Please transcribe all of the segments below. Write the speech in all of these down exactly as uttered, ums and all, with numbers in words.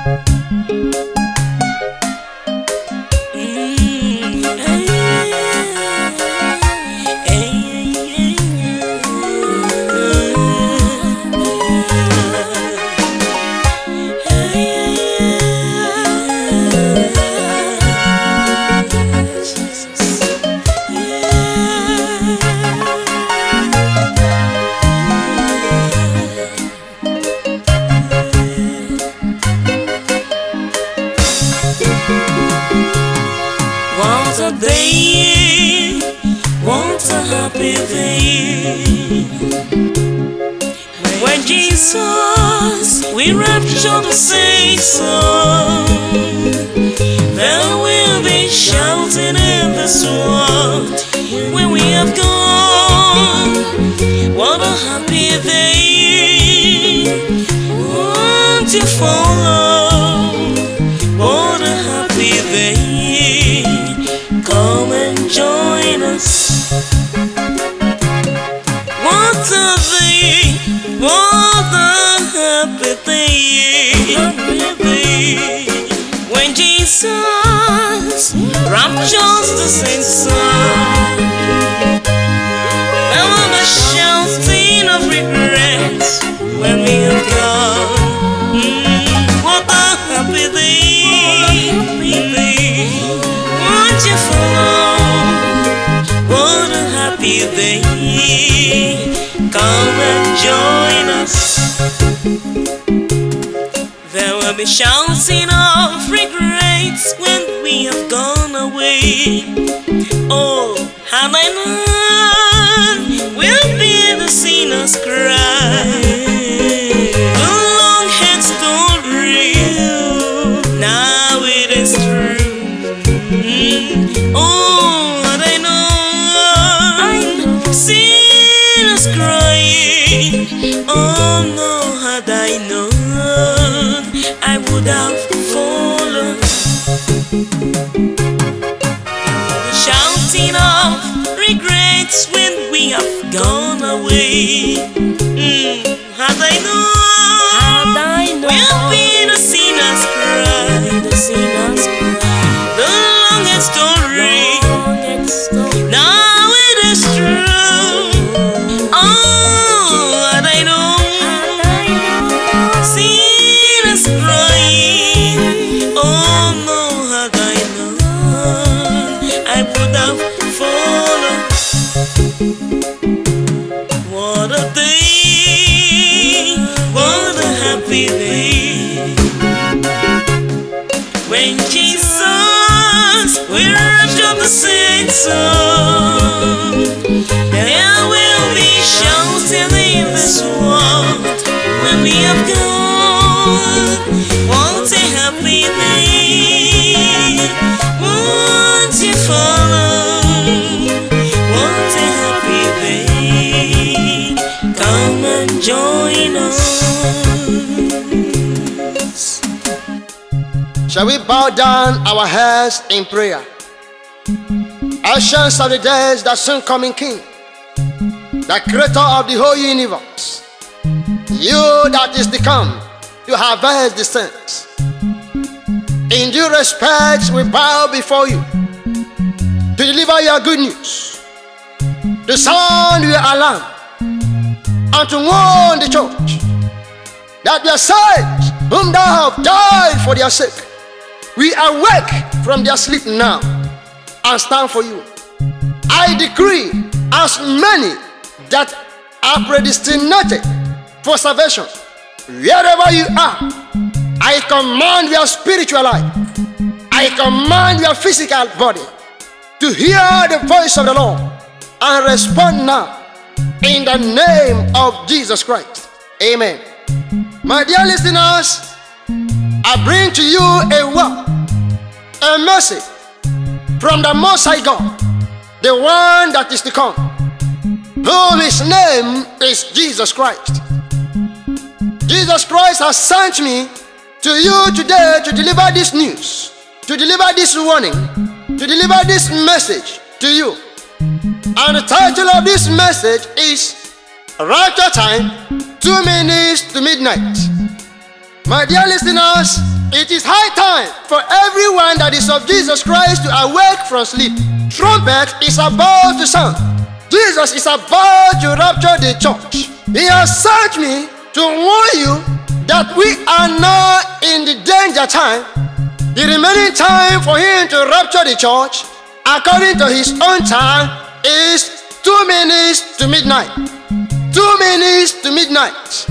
Want a day, want a happy day, when Jesus will rapture the saints. There will be shouting in this world when we have gone. What a happy day! Won't you follow? What a happy day! Come and join us. What a day! What a happy day! Happy day. When Jesus raptures the saints, there will be shouting of regrets when we have gone. Mm, what a happy day! Happy day. Won't you follow? What a happy day! Come and join us. There will be shouting of regrets when we have gone away. Oh, had I known we'll be the sinners cry. A long head story, now it is true. Oh, had I known sinners crying. Oh no, had I known I would have fallen. The shouting of regrets when we have gone away. Mm, had I known, had I known we'll be the sinners cry. The sinners cry. The longest story, longest story. Now it is true. Oh, had I known, had I known sinners crying. Oh no, had I known I would have fallen. What a day, what a happy day, when Jesus will rapture the saints. There will be shouting in this world when we have gone. What a happy day! Won't you follow? What a happy day! Come and join us. Shall we bow down our heads in prayer? Ancients of the days, the soon coming King, the creator of the whole universe, you that is to come, you have versed the saints. In due respect, we bow before you to deliver your good news, to sound your alarm, and to warn the church that their saints, whom thou have died for their sake, we awake from their sleep now and stand for you. I decree, as many that are predestinated for salvation, wherever you are, I command your spiritual life, I command your physical body to hear the voice of the Lord and respond now in the name of Jesus Christ. Amen. My dear listeners, I bring to you a word, a message from the Most High God, the one that is to come, whom his name is Jesus Christ. Jesus Christ has sent me to you today to deliver this news, to deliver this warning, to deliver this message to you. And the title of this message is Rapture Time, two minutes to midnight. My dear listeners, it is high time for everyone that is of Jesus Christ to awake from sleep. Trumpet is about to sound. Jesus is about to rapture the church. He has sent me to warn you that we are now in the danger time. The remaining time for him to rapture the church, according to his own time, is two minutes to midnight. Two minutes to midnight.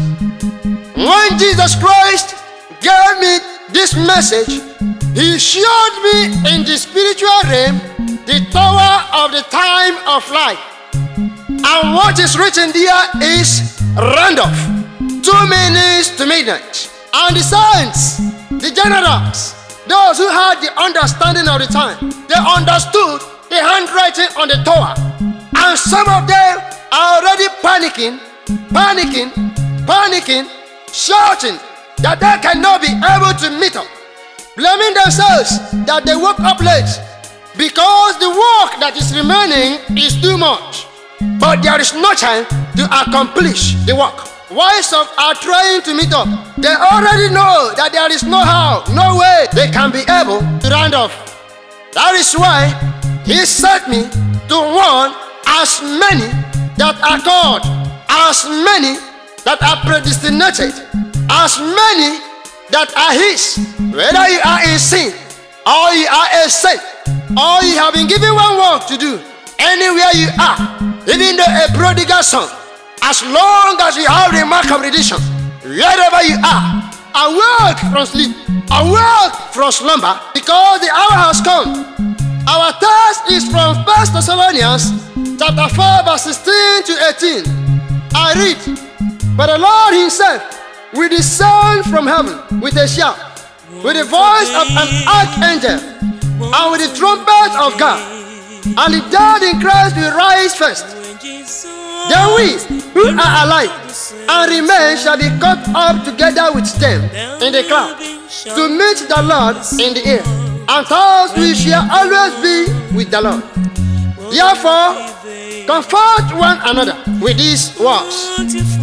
When Jesus Christ gave me this message, he showed me in the spiritual realm the tower of the time of life. And what is written there is Randolph. Two minutes to midnight. And the saints, the generals, those who had the understanding of the time, they understood the handwriting on the tower. And some of them are already panicking, panicking, panicking, shouting that they cannot be able to meet up, blaming themselves that they woke up late because the work that is remaining is too much. But there is no time to accomplish the work. Why some are trying to meet up? They already know that there is no how, no way they can be able to round off. That is why he sent me to warn as many that are called, as many that are predestinated, as many that are his. Whether you are in sin, or you are a saint, or you have been given one work to do, anywhere you are, even though a prodigal son, as long as you have the mark of redemption, wherever you are, awake from sleep, awake from slumber, because the hour has come. Our text is from First Thessalonians chapter four, verse sixteen to eighteen. I read, but the Lord himself will descend from heaven with a shout, with the voice of an archangel, and with the trumpet of God, and the dead in Christ will rise first. Then we, who are alive and remain, shall be caught up together with them in the cloud, to meet the Lord in the air, and thus we shall always be with the Lord. Therefore, comfort one another with these words.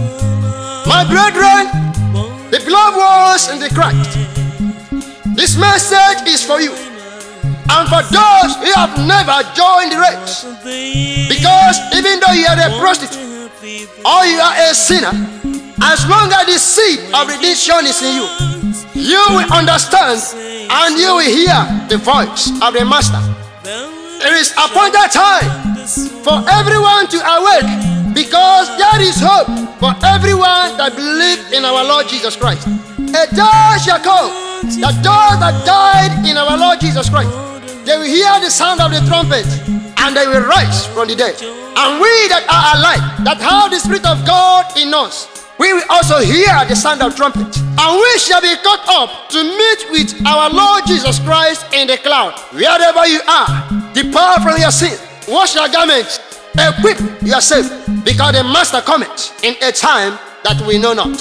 My brethren, the beloved ones in the Christ, this message is for you, and for those who have never joined the race. Because even though you are a prostitute or you are a sinner, as long as the seed of redemption is in you, you will understand and you will hear the voice of the Master. It is appointed time for everyone to awake, because there is hope for everyone that believes in our Lord Jesus Christ. A day shall come that those that died in our Lord Jesus Christ, they will hear the sound of the trumpet, and they will rise from the dead. And we that are alive, that have the Spirit of God in us, we will also hear the sound of trumpet, and we shall be caught up to meet with our Lord Jesus Christ in the cloud. Wherever you are, depart from your sin, wash your garments, equip yourself, because the Master cometh in a time that we know not.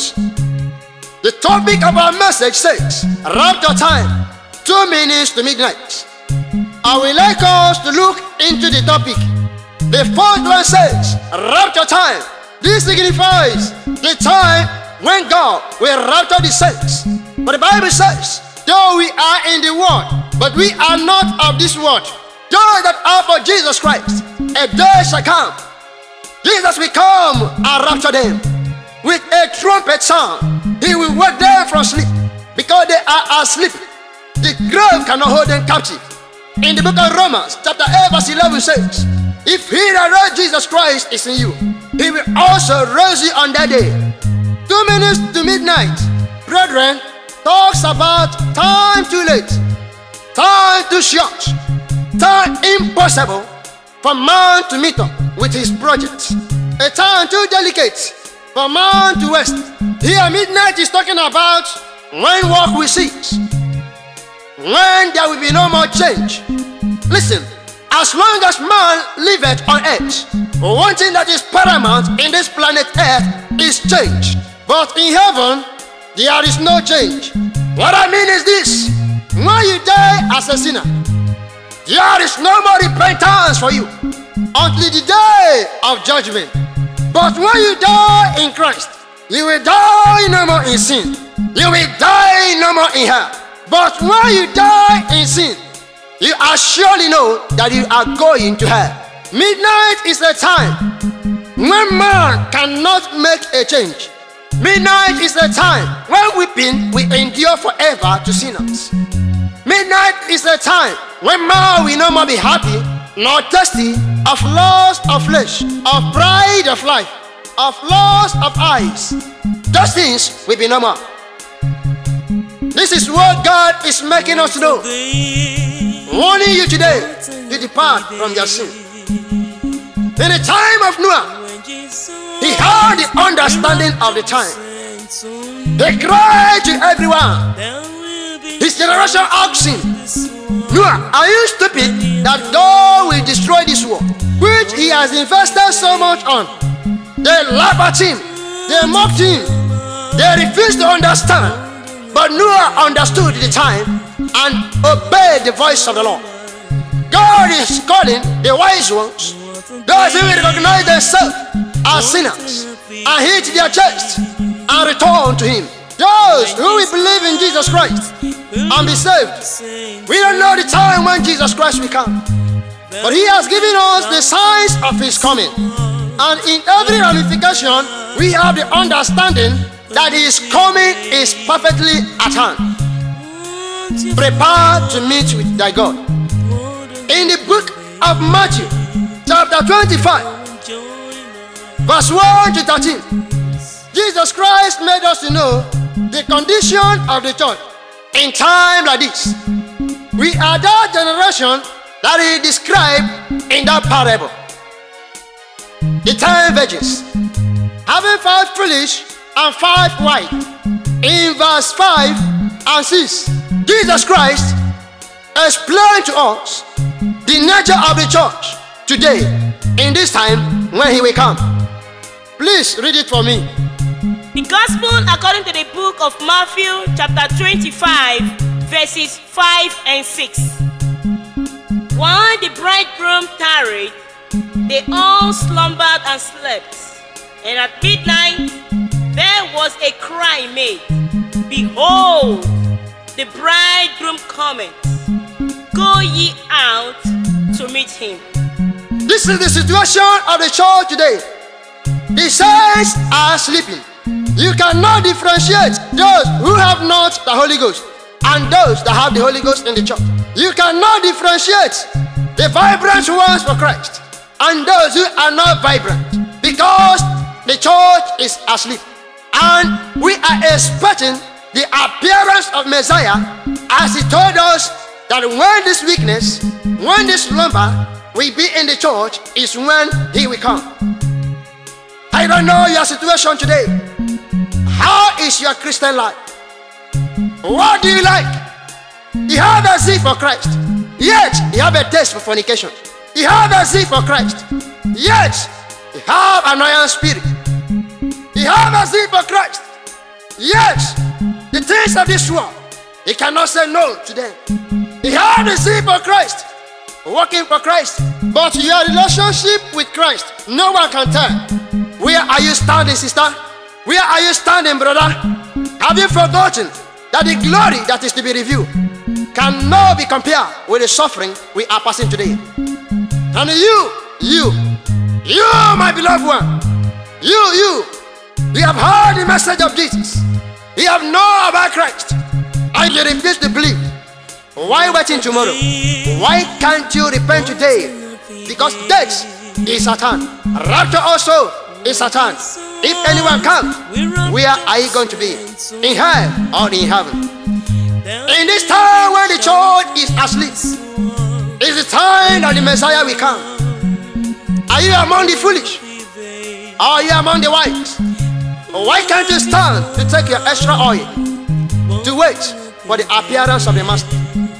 The topic of our message says, rapture time, two minutes to midnight. I would like us to look into the topic. The first one says, rapture time. This signifies the time when God will rapture the saints. But the Bible says, though we are in the world, but we are not of this world. Those that are for Jesus Christ, a day shall come. Jesus will come and rapture them with a trumpet sound. He will wake them from sleep, because they are asleep. The grave cannot hold them captive. In the book of Romans, chapter eight, verse eleven says, if he that raised Jesus Christ is in you, he will also raise you on that day. Two minutes to midnight, brethren, talks about time too late, time too short, time impossible for man to meet up with his project, a time too delicate for man to waste. Here, midnight is talking about when work will cease, when there will be no more change. Listen, as long as man liveth on earth, one thing that is paramount in this planet earth is change. But in heaven, there is no change. What I mean is this: when you die as a sinner, there is no more repentance for you until the day of judgment. But when you die in Christ, you will die no more in sin. You will die in hell. But when you die in sin, you are surely know that you are going to hell. Midnight is a time when man cannot make a change. Midnight is a time when weeping will endure forever to sinners. Midnight is a time when man will no more be happy nor thirsty of lust of flesh, of pride of life, of lust of eyes. Those things will be no more. This is what God is making us know, warning you today to depart from your sin. In the time of Noah, he had the understanding of the time. He cried to everyone. His generation asked him, Noah, are you stupid that God will destroy this world, which he has invested so much on? They laughed at him. They mocked him. They refused to understand. But Noah understood the time and obeyed the voice of the Lord. God is calling the wise ones, those who recognize themselves as sinners, and hit their chest and return to him. Those who will believe in Jesus Christ and be saved. We don't know the time when Jesus Christ will come, but he has given us the signs of his coming. And in every ramification, we have the understanding that his coming is perfectly at hand. Prepare to meet with thy God. In the book of Matthew, chapter twenty-five, verse one to thirteen, Jesus Christ made us to know the condition of the church in time like this. We are that generation that he described in that parable. The ten virgins, having five foolish and five wise. In verse five and six, Jesus Christ explained to us the nature of the church today, in this time when he will come. Please read it for me. The Gospel according to the book of Matthew, chapter twenty-five, verses five and six. While the bridegroom tarried, they all slumbered and slept. And at midnight there was a cry made, Behold, the bridegroom cometh. Go ye out to meet him. This is the situation of the church today. The saints are sleeping. You cannot differentiate those who have not the Holy Ghost and those that have the Holy Ghost in the church. You cannot differentiate the vibrant ones for Christ and those who are not vibrant, because the church is asleep. And we are expecting the appearance of Messiah, as he told us that when this weakness, when this slumber will be in the church, is when he will come. I don't know your situation today. How is your Christian life? What do you like? You have a zeal for Christ, yet you have a taste for fornication. You have a zeal for Christ, yet you have an iron spirit. You have a zeal for Christ, yet the things of this world, you cannot say no to them. You have the zeal for Christ, working for Christ, but your relationship with Christ, no one can tell. Where are you standing, sister? Where are you standing, brother? Have you forgotten that the glory that is to be revealed cannot be compared with the suffering we are passing today? And you, you, you, my beloved one, you, you, you have heard the message of Jesus. You have known about Christ, and you refuse to believe. Why waiting tomorrow? Why can't you repent today? Because death is at hand. Rapture also is at hand. If anyone comes, where are you going to be? In hell or in heaven? In this time when the church is asleep, is the time that the Messiah will come. Are you among the foolish? Or are you among the wise? Why can't you stand to take your extra oil to wait for the appearance of the Master?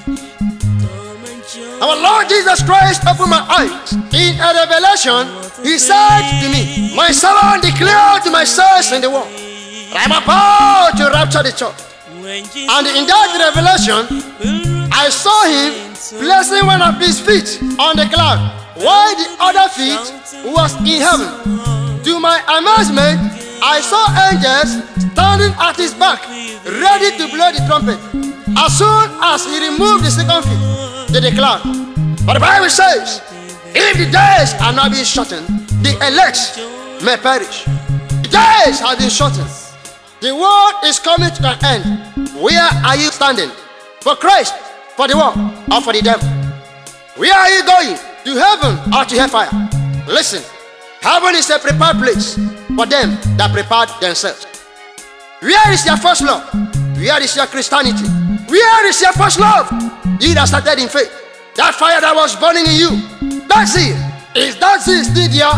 Our Lord Jesus Christ opened my eyes. In a revelation, he said to me, my servant declared to my souls in the world, I am about to rapture the church. And in that revelation, I saw him placing one of his feet on the cloud, while the other feet was in heaven. To my amazement, I saw angels standing at his back, ready to blow the trumpet. as soon as he removed the second fig, they declared. But the Bible says, if the days are not being shortened, the elect may perish. The days have been shortened. The world is coming to an end. Where are you standing? For Christ, for the world, or for the devil? Where are you going? To heaven or to hellfire? Listen, heaven is a prepared place for them that prepared themselves. Where is your first love? Where is your Christianity? Where is your first love? You that started in faith. That fire that was burning in you. That's it. Is that it still there?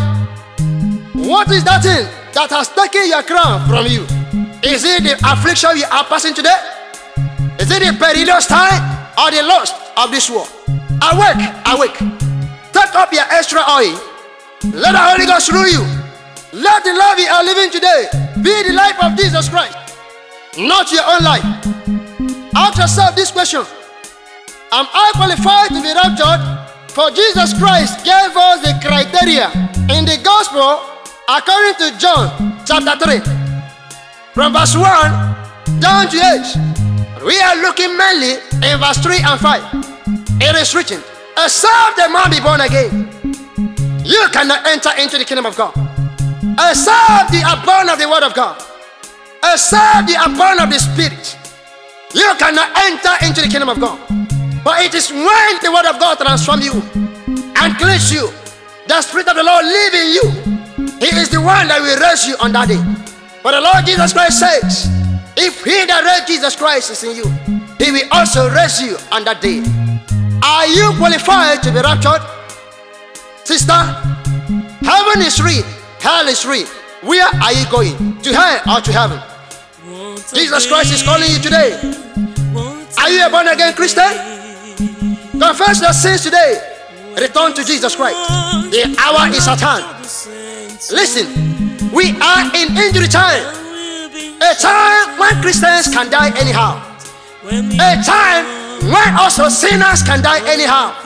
What is that thing that has taken your crown from you? Is it the affliction you are passing today? Is it the perilous time or the lust of this world? Awake, awake. Take up your extra oil. Let the Holy Ghost rule you. Let the life you are living today be the life of Jesus Christ, not your own life. Ask yourself this question: am I qualified to be raptured? For Jesus Christ gave us the criteria in the gospel according to John chapter three, from verse one down to eight. We are looking mainly in verse three and five. It is written, except the man be born again, you cannot enter into the kingdom of God. Except you are born of the word of God, except you are born of the Spirit, you cannot enter into the kingdom of God. But it is when the word of God transforms you and cleanses you, the Spirit of the Lord lives in you. He is the one that will raise you on that day. But the Lord Jesus Christ says, if he that raised Jesus Christ is in you, he will also raise you on that day. Are you qualified to be raptured? Sister, heaven is real, hell is real. Where are you going? To hell or to heaven? Jesus Christ is calling you today. Are you a born again Christian? Confess your sins today. Return to Jesus Christ. The hour is at hand. Listen, we are in injury time. A time when Christians can die anyhow. A time when also sinners can die anyhow.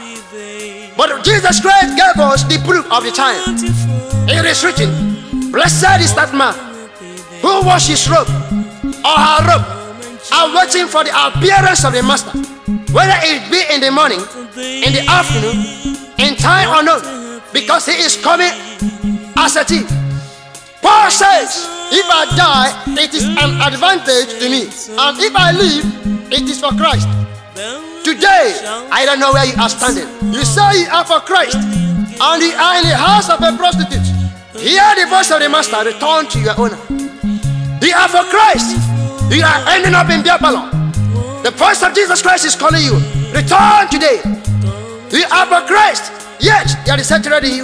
But Jesus Christ gave us the proof of the time. It is written, blessed is that man who washes his robe or her robe, are waiting for the appearance of the master, whether it be in the morning, in the afternoon, in time or not, because he is coming as a thief. Paul says, if I die, it is an advantage to me, and if I live, it is for Christ. Today, I don't know where you are standing. You say you are for Christ, and you are in the house of a prostitute. Hear the voice of the master, return to your owner. You are for Christ, you are ending up in beer parlor. The voice of Jesus Christ is calling you. Return today. You are for Christ, yet there is hatred in you.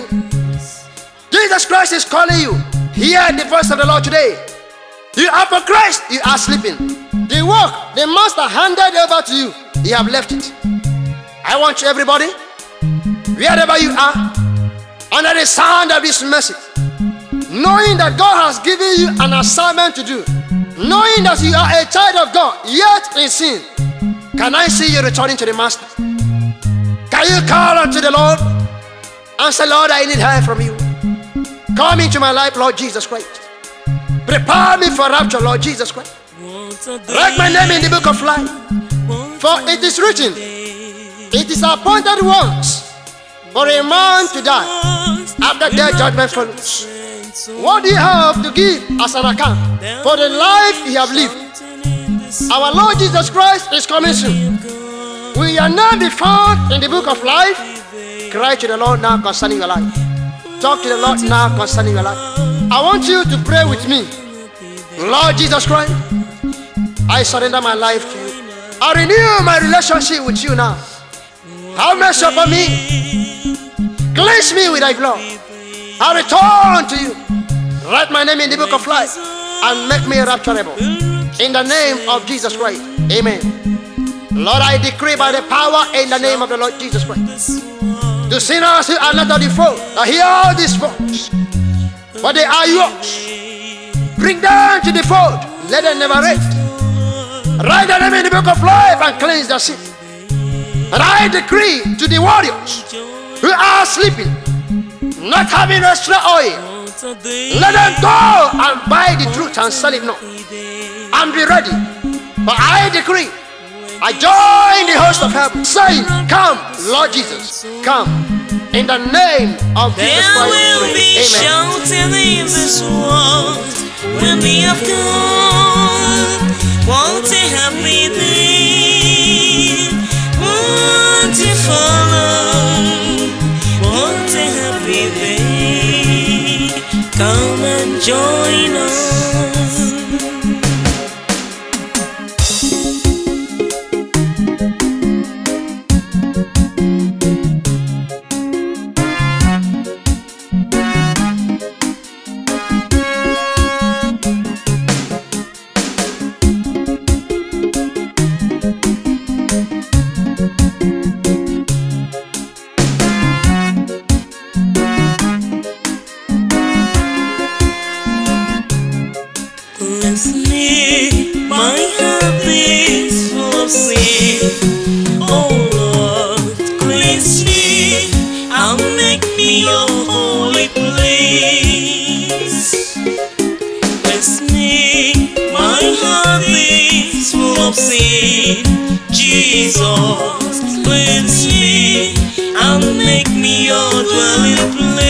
Jesus Christ is calling you. Hear the voice of the Lord today. You are for Christ, you are sleeping. The work the master handed over to you, you have left it. I want you, everybody, wherever you are, under the sound of this message, knowing that God has given you an assignment to do, knowing that you are a child of God, yet in sin, can I see you returning to the master? Can you call unto the Lord and say, Lord, I need help from you. Come into my life, Lord Jesus Christ. Prepare me for rapture, Lord Jesus Christ. Write my name in the book of life. For it is written, it is appointed once for a man to die. After death, judgment follows. What do you have to give as an account for the life you have lived? Our Lord Jesus Christ is coming soon. Will your name be found in the book of life? Cry to the Lord now concerning your life. Talk to the Lord now concerning your life. I want you to pray with me. Lord Jesus Christ, I surrender my life to you. I renew my relationship with you now. Have mercy upon me. Cleanse me with thy blood. I return to you. Write my name in the book of life and make me rapturable. In the name of Jesus Christ. Amen. Lord, I decree by the power in the name of the Lord Jesus Christ. The sinners who are not of the fold, I hear this voice, but they are yours. Bring them to the fold. Let them never rest. Write the name in the book of life and cleanse their sin. And I decree to the warriors who are sleeping, not having extra oil, let them go and buy the truth and sell it now. And be ready. But I decree, I join the host of heaven, saying, come, Lord Jesus, come. In the name of Jesus Christ, there will be amen. shouting in this world when we have gone. Want a happy day, want to follow, want a happy day. Come and join us. Bless me, my heart is full of sin. Oh Lord, cleanse me and make me your holy place. Bless me, my heart is full of sin. Jesus, cleanse me and make me your dwelling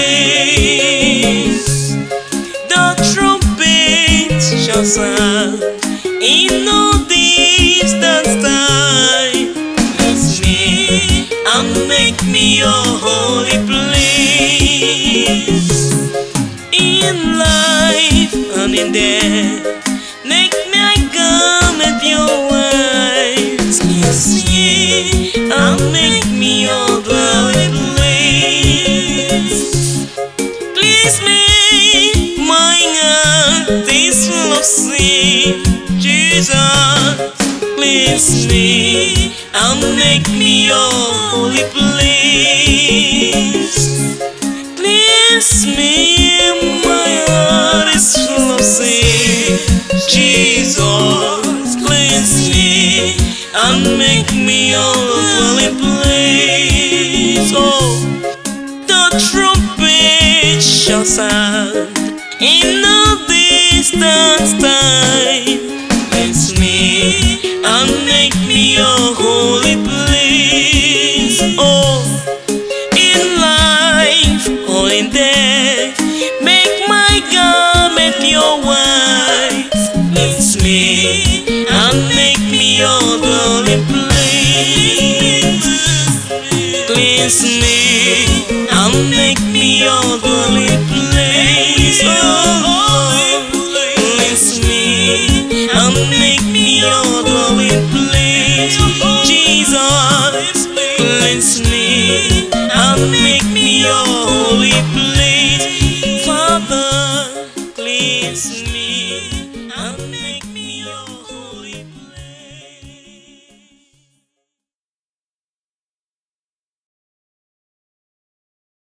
place. The trumpet shall sound in no distant time. Bless me and make me your holy place. In life and in death, make my garment your white. Bless me and make me your dwelling place. Please me, my heart is full of sin. Jesus, cleanse me and make me your holy place. Please me, my heart is full of sin. Jesus, cleanse me and make me your dwelling place. Oh, the trumpet shall sound in no distant time. Bless me and make me your holy place. Oh, in life or in death, make my garment your white. Bless me and make me your dwelling place. Cleanse me and make me your dwelling place. Oh, cleanse me and make me your dwelling place. Jesus, cleanse me and make me your holy place. Father, cleanse me.